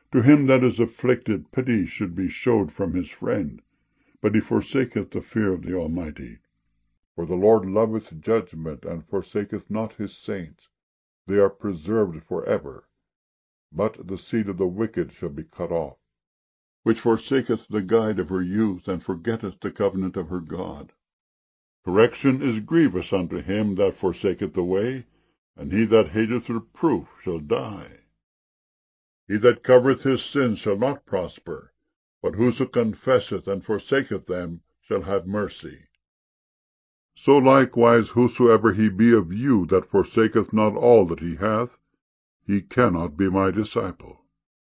To him that is afflicted pity should be showed from his friend, but he forsaketh the fear of the Almighty. For the Lord loveth judgment, and forsaketh not his saints. They are preserved for ever. But the seed of the wicked shall be cut off. Which forsaketh the guide of her youth, and forgetteth the covenant of her God. Correction is grievous unto him that forsaketh the way, and he that hateth reproof shall die. He that covereth his sins shall not prosper, but whoso confesseth and forsaketh them shall have mercy. So likewise whosoever he be of you that forsaketh not all that he hath, he cannot be my disciple.